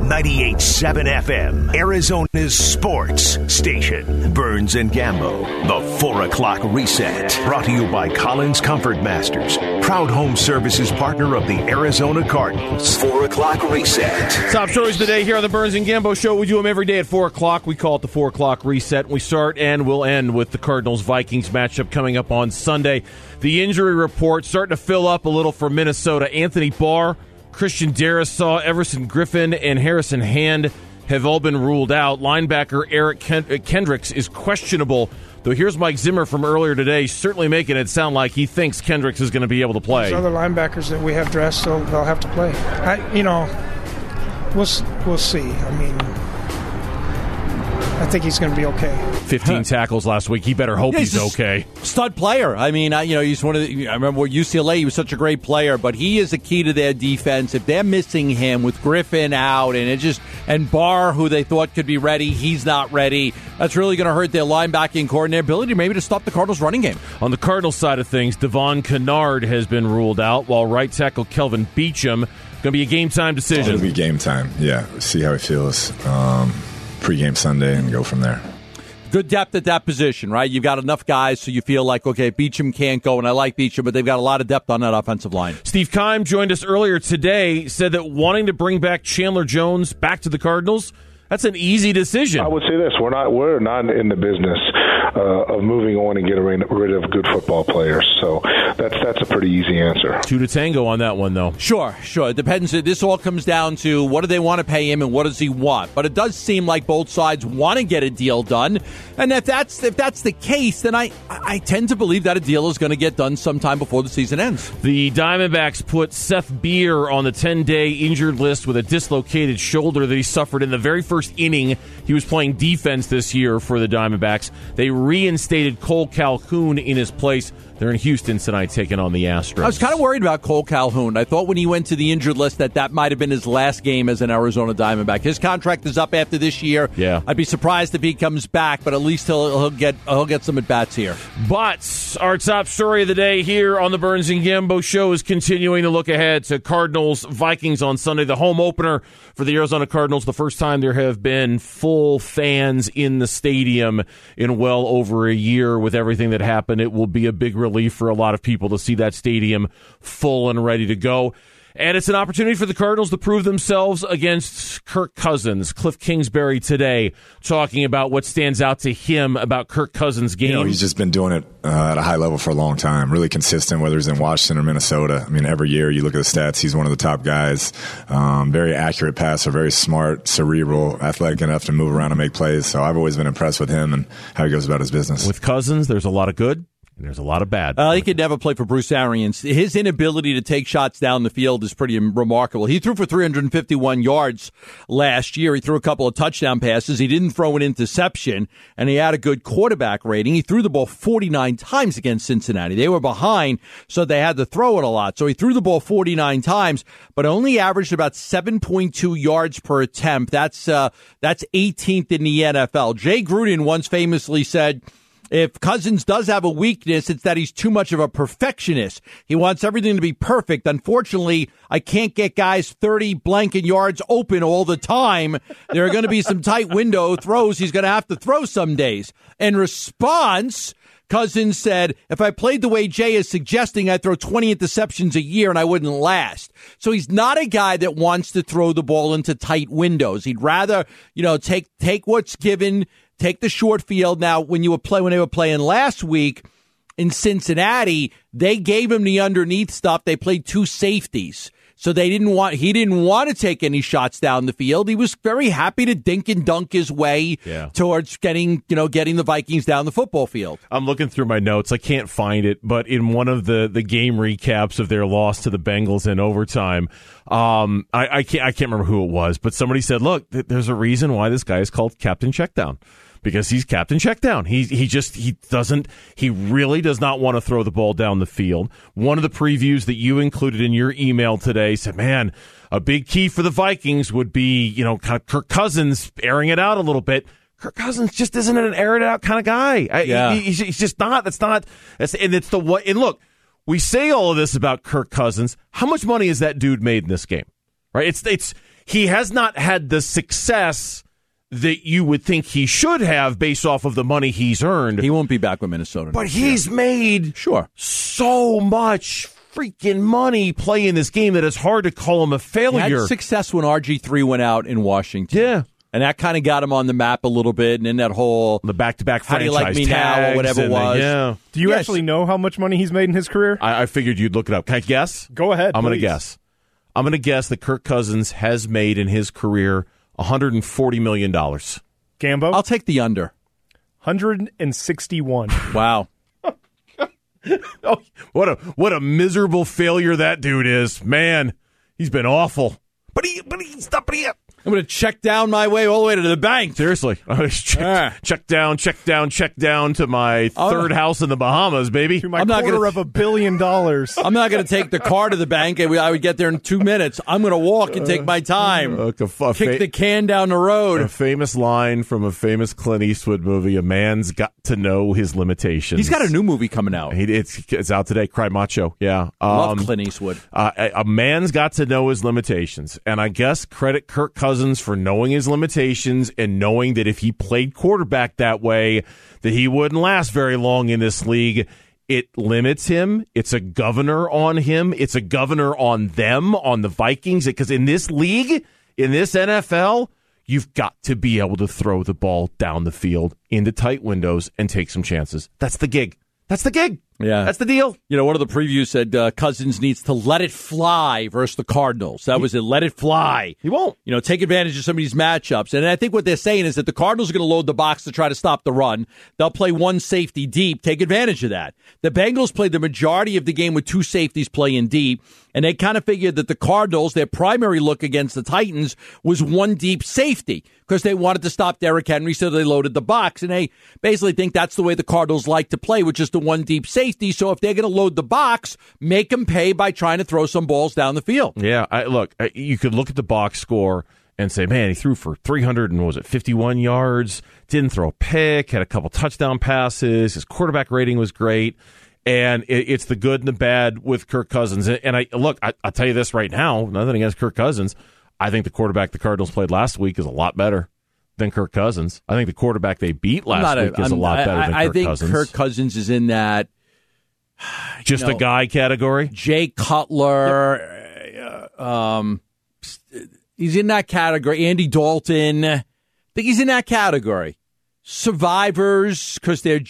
98.7 FM, Arizona's sports station. Burns and Gambo, the 4 o'clock reset. Brought to you by Collins Comfort Masters, proud home services partner of the Arizona Cardinals. 4 o'clock reset. Top stories of the day here on the Burns and Gambo Show. We do them every day at 4 o'clock. We call it the 4 o'clock reset. We start and we'll end with the Cardinals-Vikings matchup coming up on Sunday. The injury report starting to fill up a little for Minnesota. Anthony Barr, Christian Darrisaw, Everson Griffin, and Harrison Hand have all been ruled out. Linebacker Eric Kendricks is questionable, though here's Mike Zimmer from earlier today certainly making it sound like he thinks Kendricks is going to be able to play. There's other linebackers that we have dressed, so they'll have to play. We'll see. I think he's going to be okay. 15 tackles last week. He better hope he's okay. Stud player. He's one of the. I remember at UCLA, he was such a great player, but he is a key to their defense. If they're missing him with Griffin out and Barr, who they thought could be ready, he's not ready. That's really going to hurt their linebacking core and their ability maybe to stop the Cardinals' running game. On the Cardinals side of things, Devon Kennard has been ruled out, while right tackle Kelvin Beachum going to be a game time decision. It'll be game time. Yeah, see how he feels. Pre-game Sunday and go from there. Good depth at that position, right? You've got enough guys so you feel like, okay, Beachum can't go, and I like Beachum, but they've got a lot of depth on that offensive line. Steve Keim joined us earlier today, said that wanting to bring back Chandler Jones back to the Cardinals, that's an easy decision. I would say this: we're not in the business of moving on and getting rid of good football players. So that's a pretty easy answer. 2 to tango on that one, though. Sure. It depends. This all comes down to what do they want to pay him and what does he want. But it does seem like both sides want to get a deal done. And if that's the case, then I tend to believe that a deal is going to get done sometime before the season ends. The Diamondbacks put Seth Beer on the 10-day injured list with a dislocated shoulder that he suffered in the very first inning. He was playing defense this year for the Diamondbacks. They reinstated Cole Calhoun in his place. They're in Houston tonight taking on the Astros. I was kind of worried about Cole Calhoun. I thought when he went to the injured list that might have been his last game as an Arizona Diamondback. His contract is up after this year. Yeah. I'd be surprised if he comes back, but at least he'll get some at-bats here. But our top story of the day here on the Burns and Gambo Show is continuing to look ahead to Cardinals-Vikings on Sunday, the home opener for the Arizona Cardinals. The first time there have been full fans in the stadium in well over a year with everything that happened. It will be a big relief for a lot of people to see that stadium full and ready to go. And it's an opportunity for the Cardinals to prove themselves against Kirk Cousins. Cliff Kingsbury today talking about what stands out to him about Kirk Cousins' game. He's just been doing it at a high level for a long time, really consistent, whether he's in Washington or Minnesota. Every year you look at the stats, he's one of the top guys. Very accurate passer, very smart, cerebral, athletic enough to move around and make plays. So I've always been impressed with him and how he goes about his business. With Cousins, there's a lot of good. There's a lot of bad. He could never play for Bruce Arians. His inability to take shots down the field is pretty remarkable. He threw for 351 yards last year. He threw a couple of touchdown passes. He didn't throw an interception, and he had a good quarterback rating. He threw the ball 49 times against Cincinnati. They were behind, so they had to throw it a lot. So he threw the ball 49 times, but only averaged about 7.2 yards per attempt. That's 18th in the NFL. Jay Gruden once famously said, if Cousins does have a weakness, it's that he's too much of a perfectionist. He wants everything to be perfect. Unfortunately, I can't get guys 30 blanket yards open all the time. There are going to be some tight window throws he's going to have to throw some days. In response, Cousins said, if I played the way Jay is suggesting, I'd throw 20 interceptions a year and I wouldn't last. So he's not a guy that wants to throw the ball into tight windows. He'd rather, take what's given, take the short field. Now, when they were playing last week in Cincinnati, they gave him the underneath stuff. They played 2 safeties. So he didn't want to take any shots down the field. He was very happy to dink and dunk his way towards getting the Vikings down the football field. I'm looking through my notes. I can't find it, but in one of the game recaps of their loss to the Bengals in overtime, I can't remember who it was, but somebody said, look, there's a reason why this guy is called Captain Checkdown. Because he's Captain Checkdown. He really does not want to throw the ball down the field. One of the previews that you included in your email today said, man, a big key for the Vikings would be, Kirk Cousins airing it out a little bit. Kirk Cousins just isn't an air it out kind of guy. He's just not. And look, we say all of this about Kirk Cousins. How much money has that dude made in this game? Right? he has not had the success that you would think he should have based off of the money he's earned. He won't be back with Minnesota. But he's made so much freaking money playing this game that it's hard to call him a failure. He had success when RG3 went out in Washington. Yeah. And that kind of got him on the map a little bit, and then that whole the back-to-back how do you like me franchise now or tags whatever it was. Yeah. Do you actually know how much money he's made in his career? I figured you'd look it up. Can I guess? Go ahead. I'm going to guess. I'm going to guess that Kirk Cousins has made in his career $140 million. Gambo? I'll take the under. 161. Wow. Oh, what a miserable failure that dude is. Man, he's been awful. But he's not. I'm going to check down my way all the way to the bank. Seriously. Check down to my third house in the Bahamas, baby. To my quarter of $1 billion. I'm not going to take the car to the bank, and I would get there in 2 minutes. I'm going to walk and take my time. Kick the can down the road. A famous line from a famous Clint Eastwood movie, a man's got to know his limitations. He's got a new movie coming out. It's out today, Cry Macho. Yeah. Love Clint Eastwood. A man's got to know his limitations, and I guess credit Kirk Cousins for knowing his limitations and knowing that if he played quarterback that way, that he wouldn't last very long in this league. It limits him. It's a governor on him. It's a governor on them, on the Vikings, because in this league, in this NFL, you've got to be able to throw the ball down the field into tight windows and take some chances. That's the gig. Yeah. That's the deal. You know, one of the previews said Cousins needs to let it fly versus the Cardinals. That was it. Let it fly. He won't. You know, take advantage of some of these matchups. And I think what they're saying is that the Cardinals are going to load the box to try to stop the run. They'll play one safety deep. Take advantage of that. The Bengals played the majority of the game with two safeties playing deep. And they kind of figured that the Cardinals, their primary look against the Titans was one deep safety because they wanted to stop Derrick Henry, so they loaded the box. And they basically think that's the way the Cardinals like to play, with just the one deep safety. So if they're going to load the box, make them pay by trying to throw some balls down the field. Yeah, you could look at the box score and say, man, he threw for 351 yards, didn't throw a pick, had a couple touchdown passes, his quarterback rating was great. And it's the good and the bad with Kirk Cousins. And I'll tell you this right now, nothing against Kirk Cousins. I think the quarterback the Cardinals played last week is a lot better than Kirk Cousins. I think the quarterback they beat last week is a lot better than Kirk Cousins. I think Kirk Cousins is in that just a guy category. Jay Cutler, he's in that category. Andy Dalton, I think he's in that category. Survivors, because they're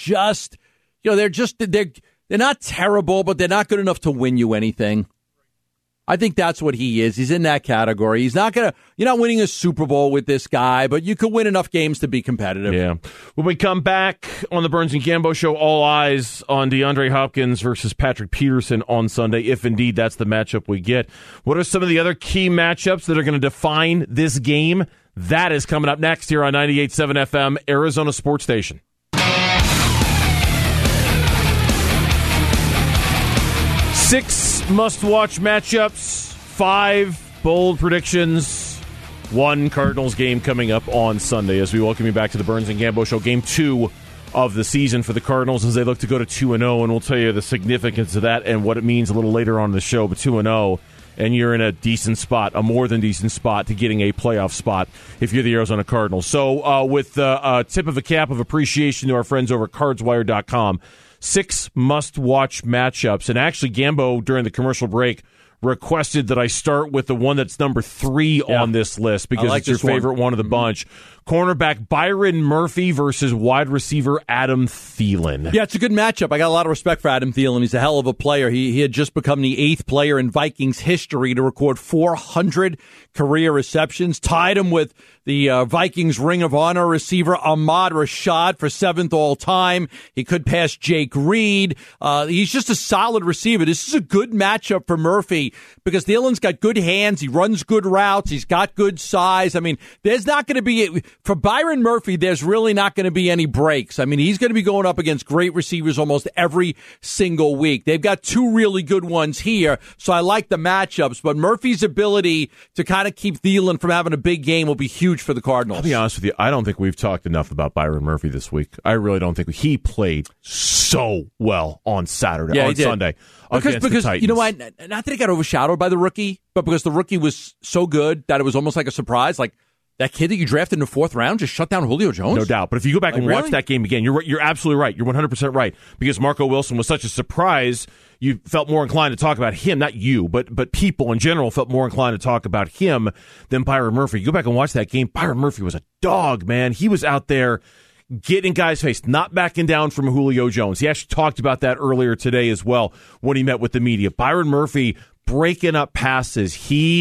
not terrible, but they're not good enough to win you anything. I think that's what he is. He's in that category. You're not winning a Super Bowl with this guy, but you could win enough games to be competitive. Yeah. When we come back on the Burns and Gambo Show, all eyes on DeAndre Hopkins versus Patrick Peterson on Sunday, if indeed that's the matchup we get. What are some of the other key matchups that are going to define this game? That is coming up next here on 98.7 FM, Arizona Sports Station. 6 must-watch matchups, 5 bold predictions, 1 Cardinals game coming up on Sunday as we welcome you back to the Burns and Gambo Show, Game 2 of the season for the Cardinals as they look to go to 2-0, and we'll tell you the significance of that and what it means a little later on in the show, but 2-0, and you're in a decent spot, a more than decent spot to getting a playoff spot if you're the Arizona Cardinals. So with a tip of the cap of appreciation to our friends over at CardsWire.com, 6 must-watch matchups. And actually, Gambo, during the commercial break, requested that I start with the one that's number 3 on this list because it's your favorite one of the bunch. Cornerback Byron Murphy versus wide receiver Adam Thielen. Yeah, it's a good matchup. I got a lot of respect for Adam Thielen. He's a hell of a player. He had just become the 8th player in Vikings history to record 400 career receptions, tied him with the Vikings Ring of Honor receiver Ahmad Rashad for 7th all-time. He could pass Jake Reed. He's just a solid receiver. This is a good matchup for Murphy because Thielen's got good hands. He runs good routes. He's got good size. I mean, there's not going to be for Byron Murphy, there's really not going to be any breaks. I mean, he's going to be going up against great receivers almost every single week. They've got two really good ones here, so I like the matchups. But Murphy's ability to kind of keep Thielen from having a big game will be huge for the Cardinals. I'll be honest with you, I don't think we've talked enough about Byron Murphy this week. I really don't think he played so well on Saturday, on Sunday. Because the Titans. You know what? Not that he got overshadowed by the rookie, but because the rookie was so good that it was almost like a surprise. Like, that kid that you drafted in the fourth round just shut down Julio Jones? No doubt. But if you go back and watch that game again, you're absolutely right. You're 100% right. Because Marco Wilson was such a surprise, you felt more inclined to talk about him, not you, but people in general felt more inclined to talk about him than Byron Murphy. You go back and watch that game, Byron Murphy was a dog, man. He was out there getting guys' face, not backing down from Julio Jones. He actually talked about that earlier today as well when he met with the media. Byron Murphy breaking up passes.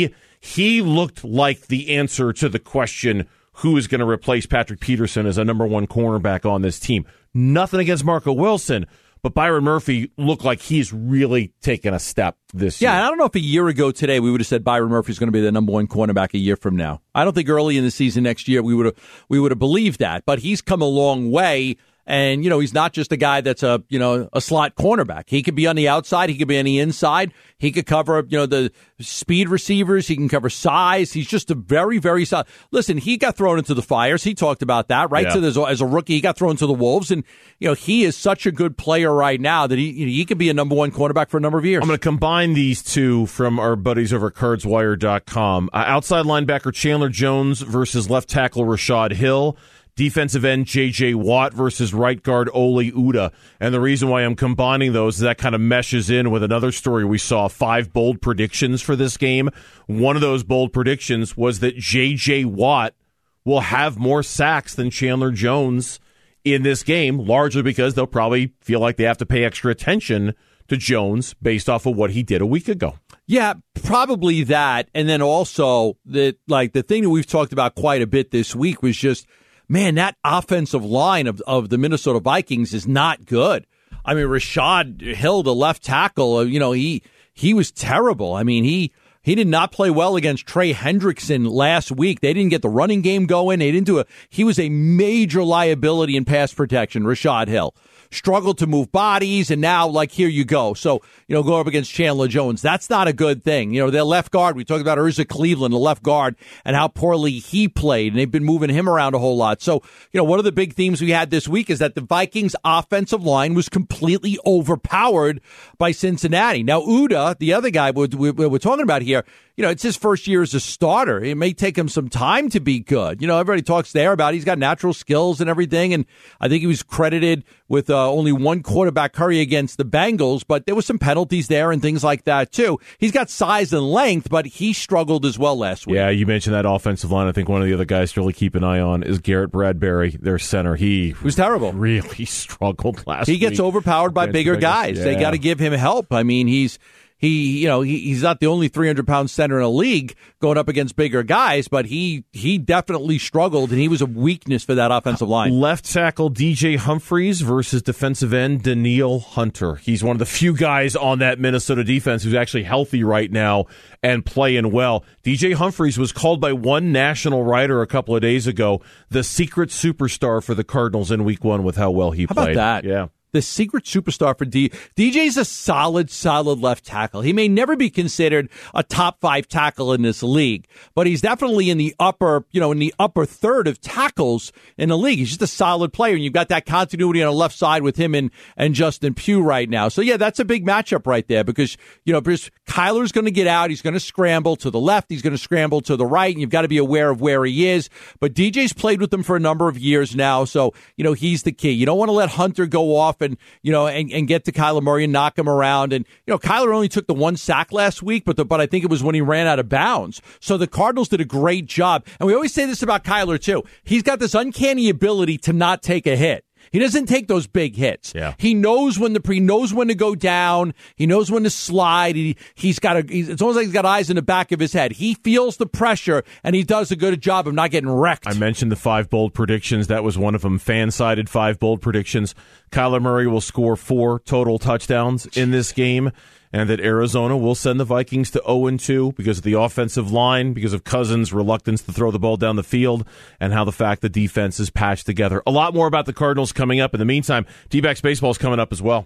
He looked like the answer to the question, who is going to replace Patrick Peterson as a number one cornerback on this team. Nothing against Marco Wilson, but Byron Murphy looked like he's really taken a step this year. Yeah, and I don't know if a year ago today we would have said Byron Murphy's going to be the number one cornerback a year from now. I don't think early in the season next year we would have believed that, but he's come a long way. And, he's not just a guy that's a slot cornerback. He could be on the outside. He could be on the inside. He could cover, the speed receivers. He can cover size. He's just a very, very solid. Listen, he got thrown into the fires. He talked about that, right? Yeah. So as a rookie, he got thrown to the Wolves. And, he is such a good player right now that he could be a number one cornerback for a number of years. I'm going to combine these two from our buddies over at CardsWire.com. Outside linebacker Chandler Jones versus left tackle Rashad Hill. Defensive end J.J. Watt versus right guard Oli Udoh. And the reason why I'm combining those is that kind of meshes in with another story we saw, 5 bold predictions for this game. One of those bold predictions was that J.J. Watt will have more sacks than Chandler Jones in this game, largely because they'll probably feel like they have to pay extra attention to Jones based off of what he did a week ago. Yeah, probably that. And then also the thing that we've talked about quite a bit this week was just, man, that offensive line of the Minnesota Vikings is not good. I mean, Rashad Hill, the left tackle, he was terrible. I mean, he did not play well against Trey Hendrickson last week. They didn't get the running game going. He was a major liability in pass protection, Rashad Hill. Struggled to move bodies, and now, here you go. So, go up against Chandler Jones. That's not a good thing. Their left guard, we talked about Urza Cleveland, the left guard, and how poorly he played, and they've been moving him around a whole lot. So, one of the big themes we had this week is that the Vikings' offensive line was completely overpowered by Cincinnati. Now, Udoh, the other guy we're talking about here, it's his first year as a starter. It may take him some time to be good. Everybody talks there about he's got natural skills and everything, and I think he was credited with only one quarterback hurry against the Bengals, but there was some penalties there and things like that, too. He's got size and length, but he struggled as well last week. Yeah, you mentioned that offensive line. I think one of the other guys to really keep an eye on is Garrett Bradbury, their center. He was terrible. Really struggled last week. He gets overpowered by bigger guys. Yeah. They got to give him help. I mean, he's not the only 300-pound center in the league going up against bigger guys, but he definitely struggled, and he was a weakness for that offensive line. Left tackle DJ Humphries versus defensive end Danielle Hunter. He's one of the few guys on that Minnesota defense who's actually healthy right now and playing well. DJ Humphries was called by one national writer a couple of days ago the secret superstar for the Cardinals in Week 1 with how well he played. How about that? Yeah. The secret superstar for DJ's a solid left tackle. He may never be considered a top 5 tackle in this league, but he's definitely in the upper third of tackles in the league. He's just a solid player, and you've got that continuity on the left side with him and Justin Pugh right now. So yeah, that's a big matchup right there because Kyler's going to get out. He's going to scramble to the left. He's going to scramble to the right, and you've got to be aware of where he is. But DJ's played with them for a number of years now, so he's the key. You don't want to let Hunter go off and get to Kyler Murray and knock him around. And Kyler only took the 1 sack last week, but I think it was when he ran out of bounds. So the Cardinals did a great job. And we always say this about Kyler too. He's got this uncanny ability to not take a hit. He doesn't take those big hits. Yeah. He knows when to go down. He knows when to slide. It's almost like he's got eyes in the back of his head. He feels the pressure, and he does a good job of not getting wrecked. I mentioned the 5 bold predictions. That was one of them. Fan-sided 5 bold predictions. Kyler Murray will score 4 total touchdowns in this game. and that Arizona will send the Vikings to 0-2 because of the offensive line, because of Cousins' reluctance to throw the ball down the field, and how the fact the defense is patched together. A lot more about the Cardinals coming up. In the meantime, D-backs baseball is coming up as well.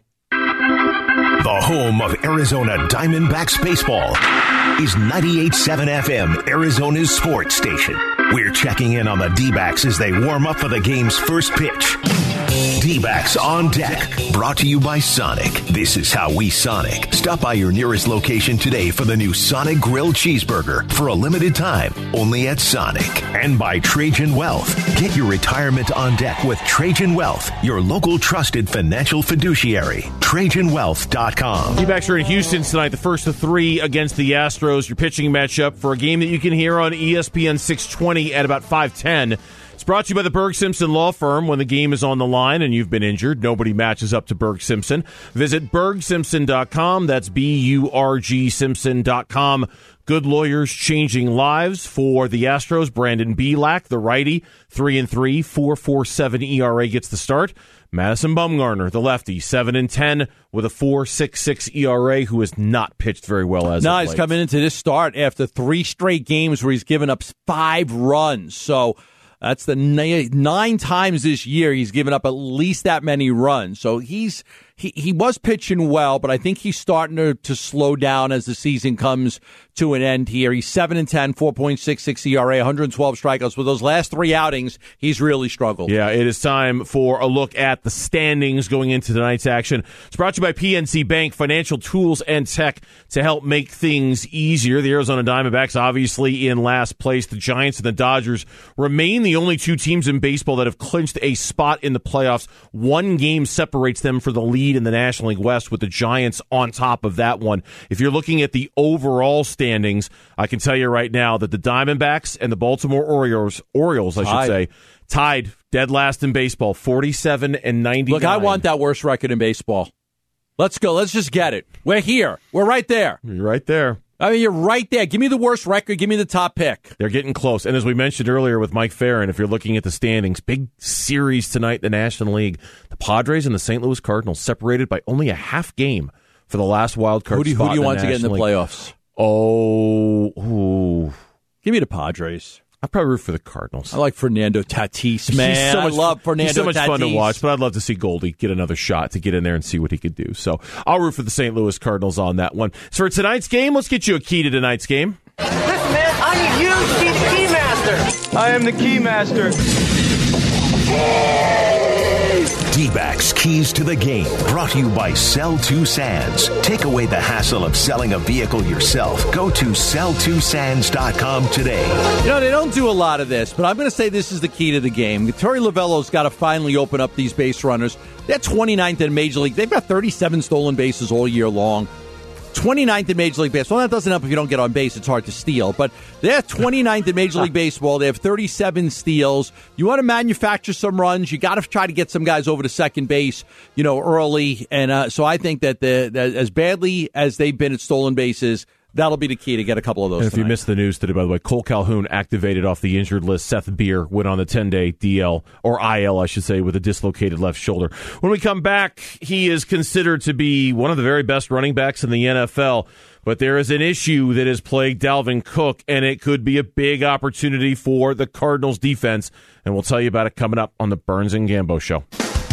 The home of Arizona Diamondbacks baseball is 98.7 FM, Arizona's sports station. We're checking in on the D-backs as they warm up for the game's first pitch. D-backs on deck, brought to you by Sonic. This is how we Sonic. Stop by your nearest location today for the new Sonic Grilled Cheeseburger for a limited time, only at Sonic. And by Trajan Wealth. Get your retirement on deck with Trajan Wealth, your local trusted financial fiduciary. TrajanWealth.com. D-backs are in Houston tonight, the first of 3 against the Astros. Your pitching matchup for a game that you can hear on ESPN 620 at about 5:10. It's brought to you by the Berg Simpson Law Firm. When the game is on the line and you've been injured, nobody matches up to Berg Simpson. Visit BergSimpson.com. That's BURG Simpson.com. Good lawyers changing lives. For the Astros, Brandon Bielak, the righty, 3-3, 4.47 ERA gets the start. Madison Bumgarner, the lefty, 7-10 with a 4.66 ERA, who has not pitched very well as of late. He's coming into this start after 3 straight games where he's given up 5 runs. So that's the 9 times this year he's given up at least that many runs. So he was pitching well, but I think he's starting to slow down as the season comes to an end here. He's 7-10, 4.66 ERA, 112 strikeouts. With those last 3 outings, he's really struggled. Yeah, it is time for a look at the standings going into tonight's action. It's brought to you by PNC Bank, financial tools and tech to help make things easier. The Arizona Diamondbacks obviously in last place. The Giants and the Dodgers remain the only 2 teams in baseball that have clinched a spot in the playoffs. 1 game separates them for the lead in the National League West, with the Giants on top of that one. If you're looking at the overall standings, I can tell you right now that the Diamondbacks and the Baltimore Orioles, tied dead last in baseball, 47-99. Look, I want that worst record in baseball. Let's go. Let's just get it. We're here. We're right there. You're right there. I mean, you're right there. Give me the worst record. Give me the top pick. They're getting close. And as we mentioned earlier with Mike Farron, if you're looking at the standings, big series tonight in the National League. The Padres and the St. Louis Cardinals separated by only a half game for the last wild card spot. Who do you want to get in the playoffs? Give me the Padres. I'd probably root for the Cardinals. I like Fernando Tatis, man. I love Fernando Tatis. He's so much fun to watch, but I'd love to see Goldie get another shot to get in there and see what he could do. So I'll root for the St. Louis Cardinals on that one. So for tonight's game, let's get you a key to tonight's game. Listen, man, I need you to be the key master. I am the key master. D-backs Keys to the Game, brought to you by Sell2 Sands. Take away the hassle of selling a vehicle yourself. Go to sell2sands.com today. You know, they don't do a lot of this, but I'm going to say this is the key to the game. Torey Lovello's got to finally open up these base runners. They're 29th in Major League. They've got 37 stolen bases all year long. 29th in Major League Baseball. Well, that doesn't help if you don't get on base. It's hard to steal. But they're 29th in Major League Baseball. They have 37 steals. You want to manufacture some runs. You got to try to get some guys over to second base, early. And so I think that as badly as they've been at stolen bases, that'll be the key to get a couple of those. And if tonight. you missed the news today, by the way, Cole Calhoun activated off the injured list. Seth Beer went on the 10-day DL, or IL, I should say, with a dislocated left shoulder. When we come back, he is considered to be one of the very best running backs in the NFL. But there is an issue that has plagued Dalvin Cook, and it could be a big opportunity for the Cardinals defense. And we'll tell you about it coming up on the Burns and Gambo Show.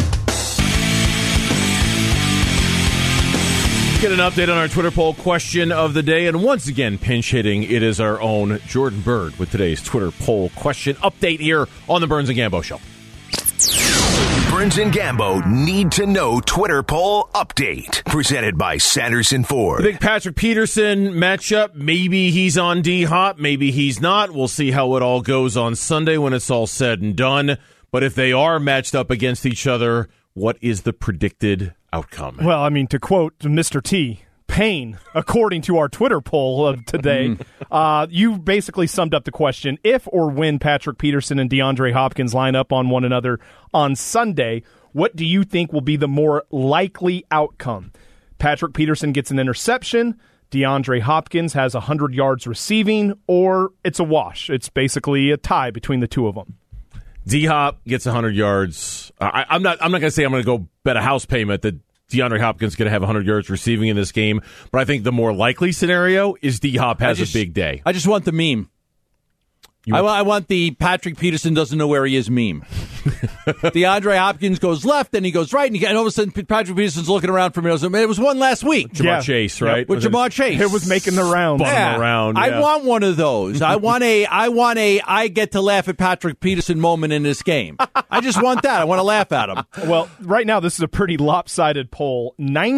Get an update on our Twitter poll question of the day, and once again, pinch hitting, it is our own Jordan Bird with today's Twitter poll question update here on the Burns and Gambo Show. Burns and Gambo need to know Twitter poll update, presented by Sanderson Ford. The big Patrick Peterson matchup. Maybe he's on D-Hop, maybe he's not. We'll see how it all goes on Sunday when it's all said and done. But if they are matched up against each other, what is the predicted outcome? Well, I mean, to quote Mr. T, pain, according to our Twitter poll of today, you basically summed up the question. If or when Patrick Peterson and DeAndre Hopkins line up on one another on Sunday, what do you think will be the more likely outcome? Patrick Peterson gets an interception, DeAndre Hopkins has 100 yards receiving, or it's a wash. It's basically a tie between the two of them. D-Hop gets 100 yards. I'm not going to say I'm going to go bet a house payment that DeAndre Hopkins going to have 100 yards receiving in this game, but I think the more likely scenario is D-Hop has a big day. I just want the meme. I want the Patrick Peterson doesn't know where he is meme. DeAndre Hopkins goes left, then he goes right, and all of a sudden Patrick Peterson's looking around for me. It was one last week. Jamar Chase, right? With Jamar Chase. It was making the rounds. Around, yeah. I want one of those. I want I get to laugh at Patrick Peterson moment in this game. I just want that. I want to laugh at him. Well, right now this is a pretty lopsided poll.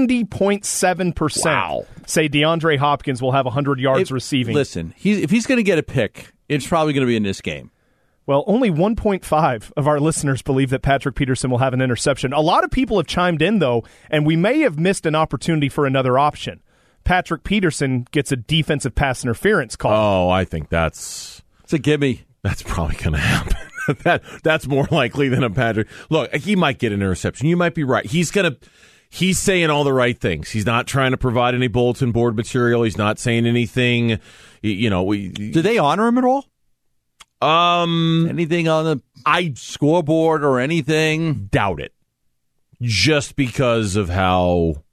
90.7% say DeAndre Hopkins will have 100 yards receiving. Listen, if he's going to get a pick, it's probably going to be in this game. Well, only 1.5 of our listeners believe that Patrick Peterson will have an interception. A lot of people have chimed in, though, and we may have missed an opportunity for another option. Patrick Peterson gets a defensive pass interference call. Oh, I think it's a gimme. That's probably going to happen. That's more likely than a Patrick. Look, he might get an interception. You might be right. He's saying all the right things. He's not trying to provide any bulletin board material. He's not saying anything. Do they honor him at all? Anything on the scoreboard or anything? Doubt it. Just because of how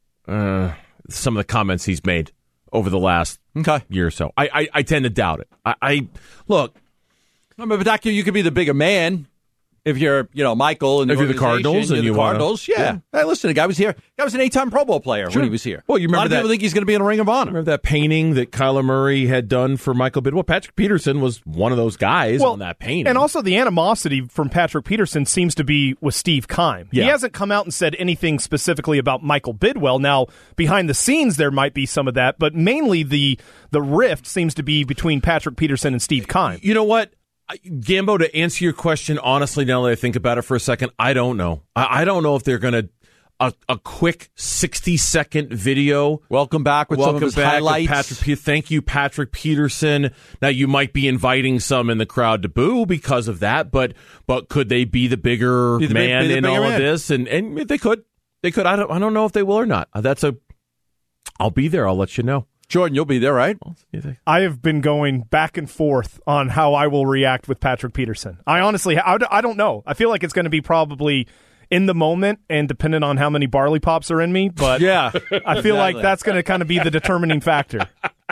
some of the comments he's made over the last year or so. I tend to doubt it. Look. But you could be the bigger man. If you're, Michael, and if you're the Cardinals, and the Cardinals, yeah. Hey, listen, the guy was here. The guy was an 8-time Pro Bowl player when he was here. Well, you remember a lot of people think he's going to be in the Ring of Honor. Remember that painting that Kyler Murray had done for Michael Bidwell? Patrick Peterson was one of those guys on that painting. And also the animosity from Patrick Peterson seems to be with Steve Keim. Yeah. He hasn't come out and said anything specifically about Michael Bidwell. Now, behind the scenes, there might be some of that, but mainly the rift seems to be between Patrick Peterson and Steve Keim. You know what? Gambo, to answer your question, honestly, now that I think about it for a second, I don't know. I don't know if they're going to a quick 60-second video. Welcome back with some of his highlights. Thank you, Patrick Peterson. Now, you might be inviting some in the crowd to boo because of that, but could they be the bigger man in all of this? And they could. They could. I don't know if they will or not. I'll be there. I'll let you know. Jordan, you'll be there, right? I have been going back and forth on how I will react with Patrick Peterson. I honestly, I don't know. I feel like it's going to be probably in the moment and dependent on how many barley pops are in me. But yeah, I feel like that's going to kind of be the determining factor.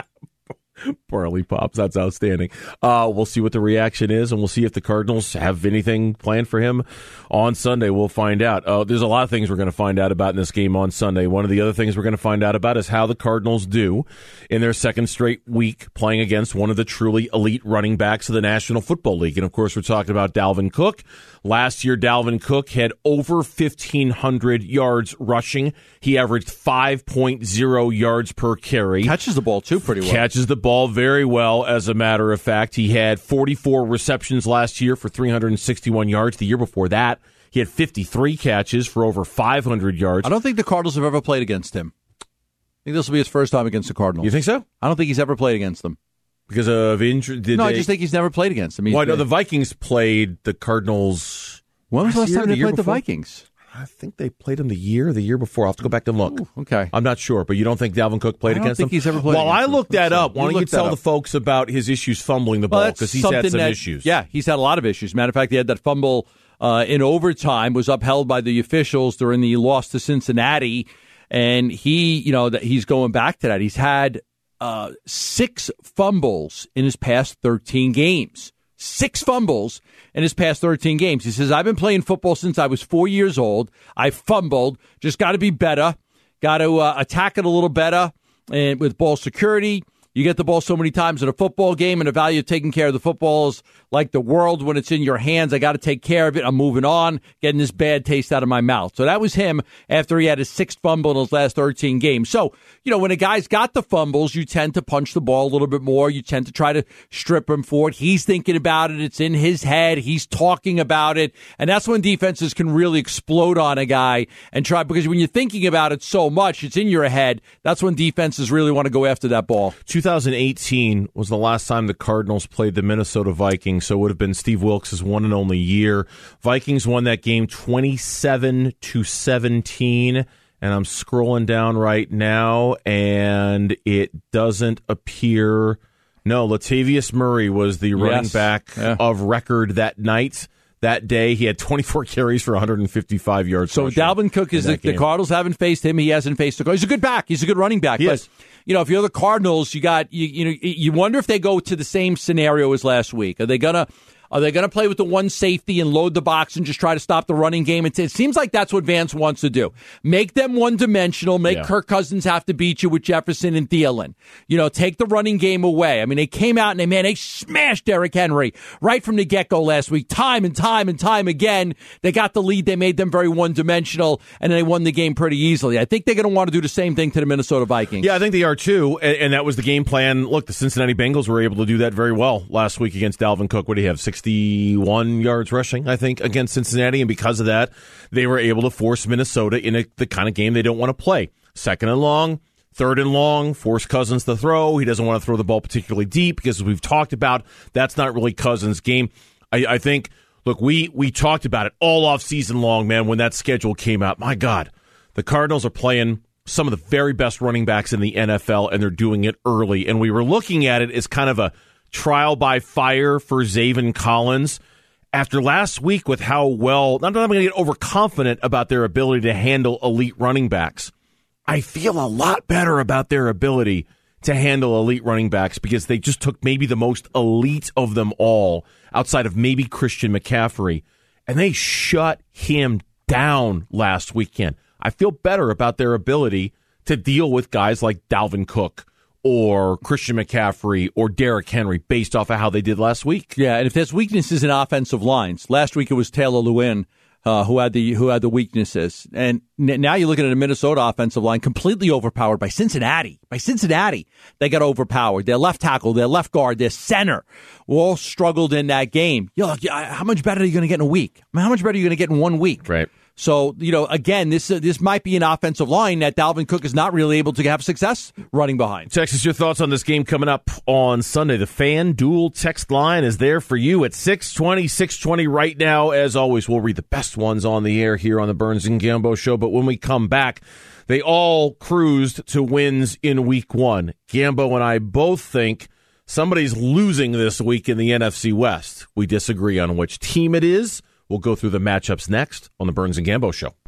Barley pops, that's outstanding. We'll see what the reaction is, and we'll see if the Cardinals have anything planned for him on Sunday. We'll find out. There's a lot of things we're going to find out about in this game on Sunday. One of the other things we're going to find out about is how the Cardinals do in their second straight week playing against one of the truly elite running backs of the National Football League. And, of course, we're talking about Dalvin Cook. Last year, Dalvin Cook had over 1,500 yards rushing. He averaged 5.0 yards per carry. Catches the ball, too, pretty well. Catches the ball very well, as a matter of fact. He had 44 receptions last year for 361 yards. The year before that, he had 53 catches for over 500 yards. I don't think the Cardinals have ever played against him. I think this will be his first time against the Cardinals. You think so? I don't think he's ever played against them. Because of injury? I just think he's never played against them. The Vikings played the Cardinals. When was the last time they played the Vikings? I think they played him the year before. I'll have to go back and look. Ooh, okay. I'm not sure, but you don't think Dalvin Cook played against them? I don't think he's ever played against them. Well, I looked that up. Why don't you tell the folks about his issues fumbling the ball? Because he's had some issues. Yeah, he's had a lot of issues. Matter of fact, he had that fumble in overtime, was upheld by the officials during the loss to Cincinnati. And he's going back to that. He's had 6 fumbles in his past 13 games. 6 fumbles in his past 13 games. He says, I've been playing football since I was 4 years old. I fumbled. Just got to be better. Got to attack it a little better. And with ball security, you get the ball so many times in a football game, and the value of taking care of the football is like the world when it's in your hands. I got to take care of it. I'm moving on, getting this bad taste out of my mouth. So that was him after he had his 6th fumble in his last 13 games. So, when a guy's got the fumbles, you tend to punch the ball a little bit more. You tend to try to strip him for it. He's thinking about it. It's in his head. He's talking about it. And that's when defenses can really explode on a guy and try, because when you're thinking about it so much, it's in your head. That's when defenses really want to go after that ball. 2018 was the last time the Cardinals played the Minnesota Vikings, so it would have been Steve Wilkes' one and only year. Vikings won that game 27-17, and I'm scrolling down right now, and it doesn't appear. No, Latavius Murray was the running back of record that night. that day. He had 24 carries for 155 yards. So Dalvin Cook is the Cardinals haven't faced him. He hasn't faced the Cardinals. He's a good back. He's a good running back. Yes. But, if you're the Cardinals, you wonder if they go to the same scenario as last week. Are they gonna play with the one safety and load the box and just try to stop the running game? It seems like that's what Vance wants to do. Make them one-dimensional. Make Kirk Cousins have to beat you with Jefferson and Thielen. Take the running game away. I mean, they came out and they smashed Derrick Henry right from the get-go last week. Time and time again. They got the lead. They made them very one-dimensional, and they won the game pretty easily. I think they're going to want to do the same thing to the Minnesota Vikings. Yeah, I think they are too, and that was the game plan. Look, the Cincinnati Bengals were able to do that very well last week against Dalvin Cook. What do you have, 61 yards rushing, I think, against Cincinnati, and because of that, they were able to force Minnesota in the kind of game they don't want to play. 2nd and long, 3rd and long, force Cousins to throw. He doesn't want to throw the ball particularly deep because, as we've talked about, that's not really Cousins' game. I think, look, we talked about it all off season long, man, when that schedule came out. My God, the Cardinals are playing some of the very best running backs in the NFL, and they're doing it early, and we were looking at it as kind of a trial by fire for Zaven Collins. After last week with how well, I'm not going to get overconfident about their ability to handle elite running backs. I feel a lot better about their ability to handle elite running backs because they just took maybe the most elite of them all outside of maybe Christian McCaffrey, and they shut him down last weekend. I feel better about their ability to deal with guys like Dalvin Cook or Christian McCaffrey or Derrick Henry based off of how they did last week. Yeah, and if there's weaknesses in offensive lines, last week it was Taylor Lewin who had the weaknesses. And now you're looking at a Minnesota offensive line completely overpowered by Cincinnati. They got overpowered. Their left tackle, their left guard, their center all struggled in that game. How much better are you going to get in a week? How much better are you going to get in 1 week? Right. So, again, this might be an offensive line that Dalvin Cook is not really able to have success running behind. Text us your thoughts on this game coming up on Sunday. The FanDuel text line is there for you at 620 right now. As always, we'll read the best ones on the air here on the Burns and Gambo Show. But when we come back, they all cruised to wins in week 1. Gambo and I both think somebody's losing this week in the NFC West. We disagree on which team it is. We'll go through the matchups next on the Burns and Gambo Show.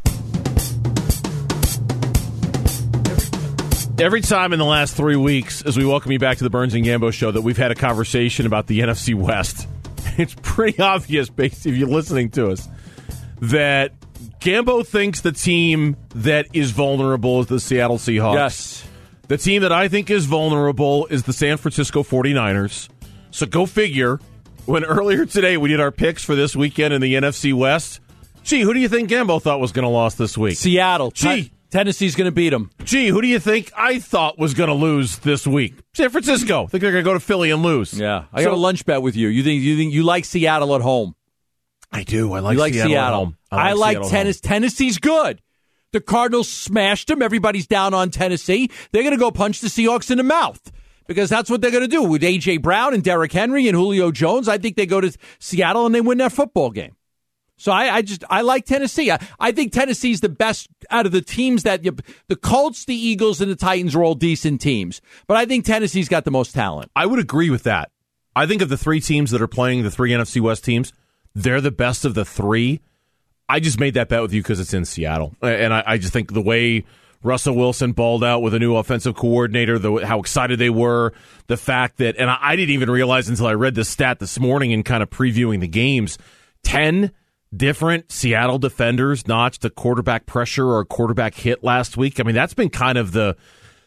Every time in the last 3 weeks, as we welcome you back to the Burns and Gambo Show, that we've had a conversation about the NFC West, it's pretty obvious, based if you're listening to us, that Gambo thinks the team that is vulnerable is the Seattle Seahawks. Yes. The team that I think is vulnerable is the San Francisco 49ers. So go figure. When earlier today we did our picks for this weekend in the NFC West, who do you think Gambo thought was going to lose this week? Seattle. Tennessee's going to beat them. Who do you think I thought was going to lose this week? San Francisco. Think they're going to go to Philly and lose. Yeah, I got a lunch bet with you. You think you like Seattle at home? I do. I like Seattle at home. I like Tennessee. Tennessee's good. The Cardinals smashed them. Everybody's down on Tennessee. They're going to go punch the Seahawks in the mouth. Because that's what they're going to do with A.J. Brown and Derrick Henry and Julio Jones. I think they go to Seattle and they win that football game. So I like Tennessee. I think Tennessee's the best out of the teams that the Colts, the Eagles, and the Titans are all decent teams. But I think Tennessee's got the most talent. I would agree with that. I think of the 3 teams that are playing, the 3 NFC West teams, they're the best of the 3. I just made that bet with you because it's in Seattle. And I just think the way Russell Wilson balled out with a new offensive coordinator, how excited they were, the fact that, and I didn't even realize until I read this stat this morning and kind of previewing the games, 10 different Seattle defenders notched a quarterback pressure or a quarterback hit last week. I mean, that's been kind of the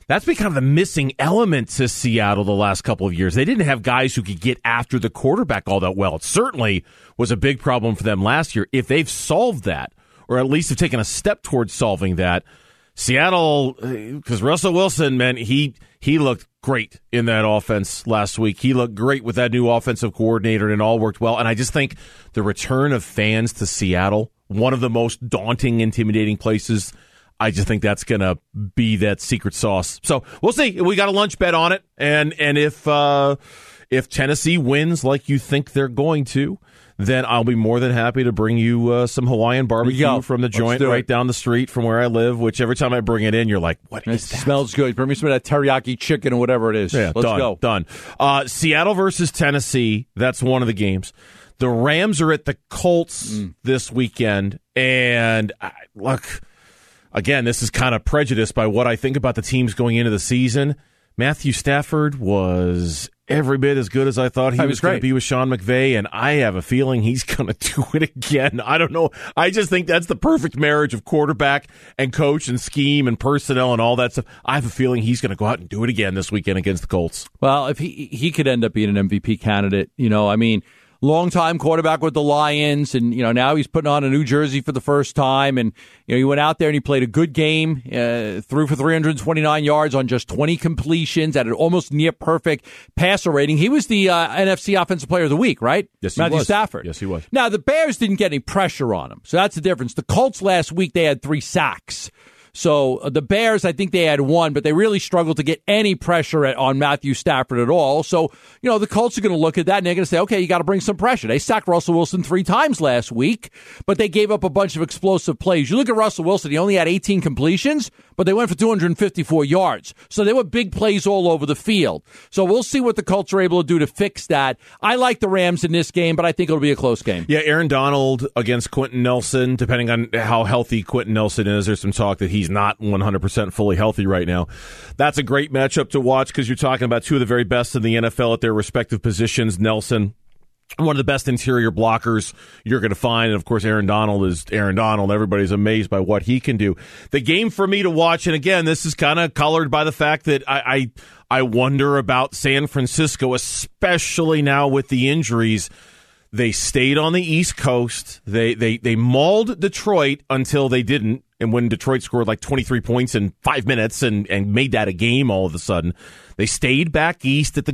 missing element to Seattle the last couple of years. They didn't have guys who could get after the quarterback all that well. It certainly was a big problem for them last year. If they've solved that, or at least have taken a step towards solving that, Seattle, because Russell Wilson, man, he looked great in that offense last week. He looked great with that new offensive coordinator, and it all worked well. And I just think the return of fans to Seattle, one of the most daunting, intimidating places, I just think that's going to be that secret sauce. So we'll see. We got a lunch bet on it, and if Tennessee wins like you think they're going to, then I'll be more than happy to bring you some Hawaiian barbecue from the joint right down the street from where I live, which every time I bring it in, you're like, what is that? It smells good. Bring me some of that teriyaki chicken or whatever it is. Yeah, Let's go. Done. Seattle versus Tennessee, that's one of the games. The Rams are at the Colts this weekend, and look, again, this is kind of prejudiced by what I think about the teams going into the season. Matthew Stafford was every bit as good as I thought he was going to be with Sean McVay, and I have a feeling he's going to do it again. I don't know. I just think that's the perfect marriage of quarterback and coach and scheme and personnel and all that stuff. I have a feeling he's going to go out and do it again this weekend against the Colts. Well, if he could end up being an MVP candidate, long-time quarterback with the Lions, and now he's putting on a new jersey for the first time, and he went out there and he played a good game, threw for 329 yards on just 20 completions at an almost near perfect passer rating. He was the NFC Offensive Player of the Week, right? Yes, he Matthew was. Stafford. Yes, he was. Now the Bears didn't get any pressure on him, so that's the difference. The Colts last week, they had 3 sacks. So the Bears, I think they had 1, but they really struggled to get any pressure on Matthew Stafford at all. So, the Colts are going to look at that and they're going to say, okay, you got to bring some pressure. They sacked Russell Wilson 3 times last week, but they gave up a bunch of explosive plays. You look at Russell Wilson, he only had 18 completions, but they went for 254 yards. So they were big plays all over the field. So we'll see what the Colts are able to do to fix that. I like the Rams in this game, but I think it'll be a close game. Yeah, Aaron Donald against Quentin Nelson, depending on how healthy Quentin Nelson is. There's some talk that he's not 100% fully healthy right now. That's a great matchup to watch because you're talking about 2 of the very best in the NFL at their respective positions. Nelson, one of the best interior blockers you're going to find. And, of course, Aaron Donald is Aaron Donald. Everybody's amazed by what he can do. The game for me to watch, and again, this is kind of colored by the fact that I wonder about San Francisco, especially now with the injuries. They stayed on the East Coast. They mauled Detroit until they didn't. And when Detroit scored like 23 points in 5 minutes and made that a game all of a sudden, they stayed back east at the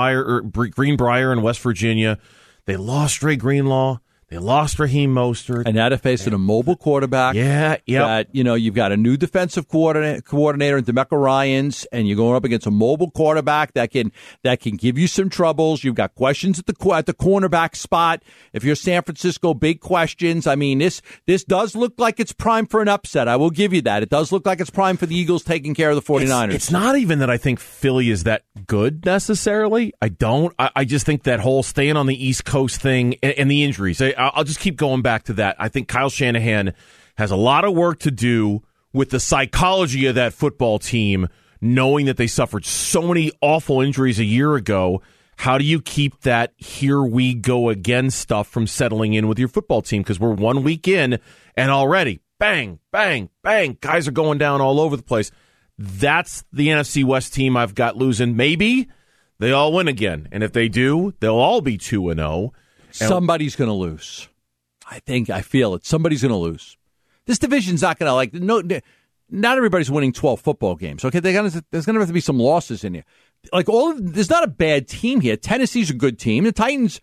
Greenbrier in West Virginia. They lost Dre Greenlaw. They lost Raheem Mostert. And now they're facing a mobile quarterback. Yeah. You've got a new defensive coordinator in DeMeco Ryans, and you're going up against a mobile quarterback that can give you some troubles. You've got questions at the cornerback spot. If you're San Francisco, big questions. I mean, this does look like it's prime for an upset. I will give you that. It does look like it's prime for the Eagles taking care of the 49ers. It's not even that I think Philly is that good necessarily. I don't. I just think that whole staying on the East Coast thing and the injuries. I'll just keep going back to that. I think Kyle Shanahan has a lot of work to do with the psychology of that football team, knowing that they suffered so many awful injuries a year ago. How do you keep that here we go again stuff from settling in with your football team? Because we're 1 week in and already, bang, bang, bang, guys are going down all over the place. That's the NFC West team I've got losing. Maybe they all win again. And if they do, they'll all be 2-0. Somebody's going to lose. I feel it. Somebody's going to lose. This division's not going to not everybody's winning 12 football games. Okay, there's going to have to be some losses in here. There's not a bad team here. Tennessee's a good team. The Titans,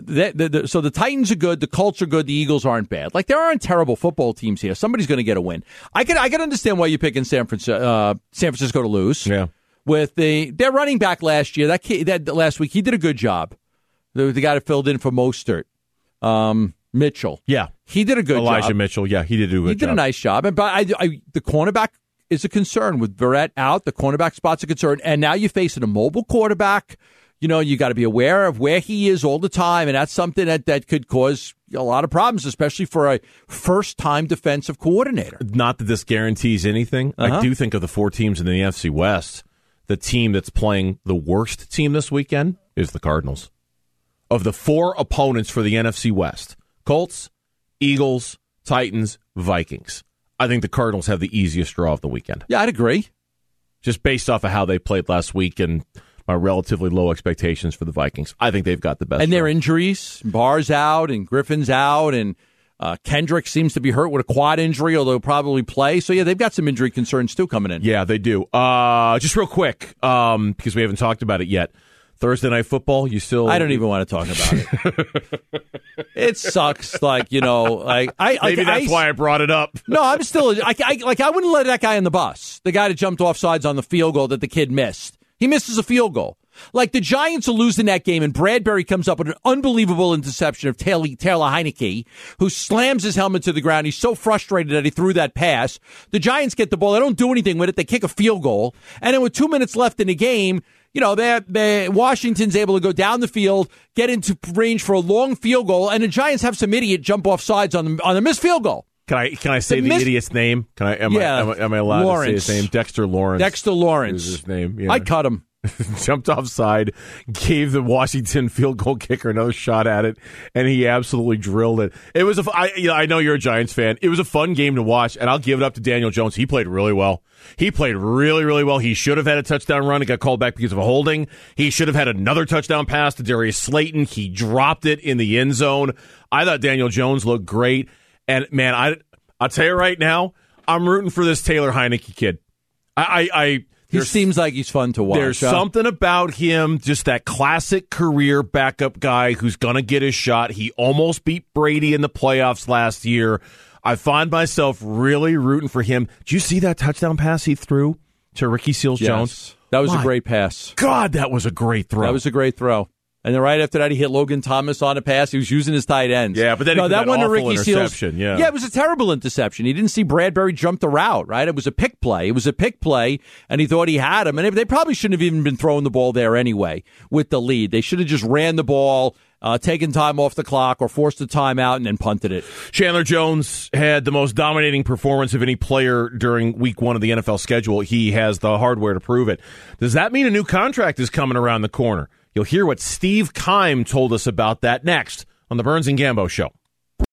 so the Titans are good. The Colts are good. The Eagles aren't bad. There aren't terrible football teams here. Somebody's going to get a win. I can understand why you're picking San Francisco to lose. Yeah. With their running back last year, that last week, he did a good job. The guy that filled in for Mostert, Mitchell. Yeah. He did a good job. Elijah Mitchell, yeah, he did do a good job. He did a nice job. But the cornerback is a concern. With Verrett out, the cornerback spot's a concern. And now you're facing a mobile quarterback. You got to be aware of where he is all the time, and that's something that could cause a lot of problems, especially for a first-time defensive coordinator. Not that this guarantees anything. I do think of the 4 teams in the NFC West, the team that's playing the worst team this weekend is the Cardinals. Of the 4 opponents for the NFC West, Colts, Eagles, Titans, Vikings, I think the Cardinals have the easiest draw of the weekend. Yeah, I'd agree. Just based off of how they played last week and my relatively low expectations for the Vikings, I think they've got the best. And their injuries, Barr's out and Griffin's out, and Kendrick seems to be hurt with a quad injury, although he'll probably play. So, yeah, they've got some injury concerns, too, coming in. Yeah, they do. Just real quick, because we haven't talked about it yet. Thursday Night Football, you still... I don't even want to talk about it. It sucks. Maybe that's why I brought it up. No, I'm still... I wouldn't let that guy on the bus. The guy that jumped off sides on the field goal that the kid missed. He misses a field goal. Like, the Giants are losing that game, and Bradbury comes up with an unbelievable interception of Taylor Heineke, who slams his helmet to the ground. He's so frustrated that he threw that pass. The Giants get the ball. They don't do anything with it. They kick a field goal. And then with 2 minutes left in the game, Washington's able to go down the field, get into range for a long field goal, and the Giants have some idiot jump off sides on the missed field goal. Can I say the idiot's name? Am I allowed Lawrence. to say his name? Dexter Lawrence. Dexter Lawrence. Is his name. Yeah. I cut him. Jumped offside, gave the Washington field goal kicker another shot at it, and he absolutely drilled it. It was I know you're a Giants fan. It was a fun game to watch, and I'll give it up to Daniel Jones. He played really well. He played really, really well. He should have had a touchdown run. It got called back because of a holding. He should have had another touchdown pass to Darius Slayton. He dropped it in the end zone. I thought Daniel Jones looked great. And, man, I'll tell you right now, I'm rooting for this Taylor Heineke kid. He seems like he's fun to watch. There's something about him, just that classic career backup guy who's going to get his shot. He almost beat Brady in the playoffs last year. I find myself really rooting for him. Did you see that touchdown pass he threw to Ricky Seals-Jones? That was a great pass. God, that was a great throw. That was a great throw. And then right after that, he hit Logan Thomas on a pass. He was using his tight ends. Yeah, but then that one to Ricky Seals. Yeah, it was a terrible interception. He didn't see Bradbury jump the route, right? It was a pick play. And he thought he had him. And they probably shouldn't have even been throwing the ball there anyway with the lead. They should have just ran the ball, taken time off the clock, or forced a timeout and then punted it. Chandler Jones had the most dominating performance of any player during week 1 of the NFL schedule. He has the hardware to prove it. Does that mean a new contract is coming around the corner? You'll hear what Steve Keim told us about that next on the Burns and Gambo Show.